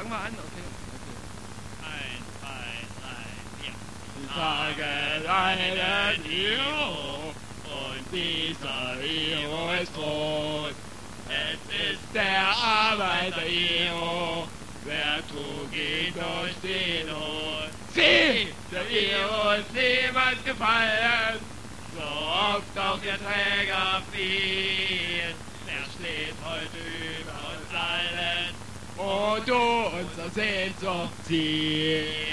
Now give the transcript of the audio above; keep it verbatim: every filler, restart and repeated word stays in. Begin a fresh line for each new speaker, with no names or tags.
fangen wir an, okay.
Eins, zwei, drei, vier.
Die Tage leiden Hero und dieser Hero ist tot. Es ist der Arbeiter-Hero, wer trug ihn durch die Not. Sieh, der Hero ist niemals gefallen, so oft auch der Träger fiel. Der steht heute über uns allen, o du unser Sehnsucht Ziel.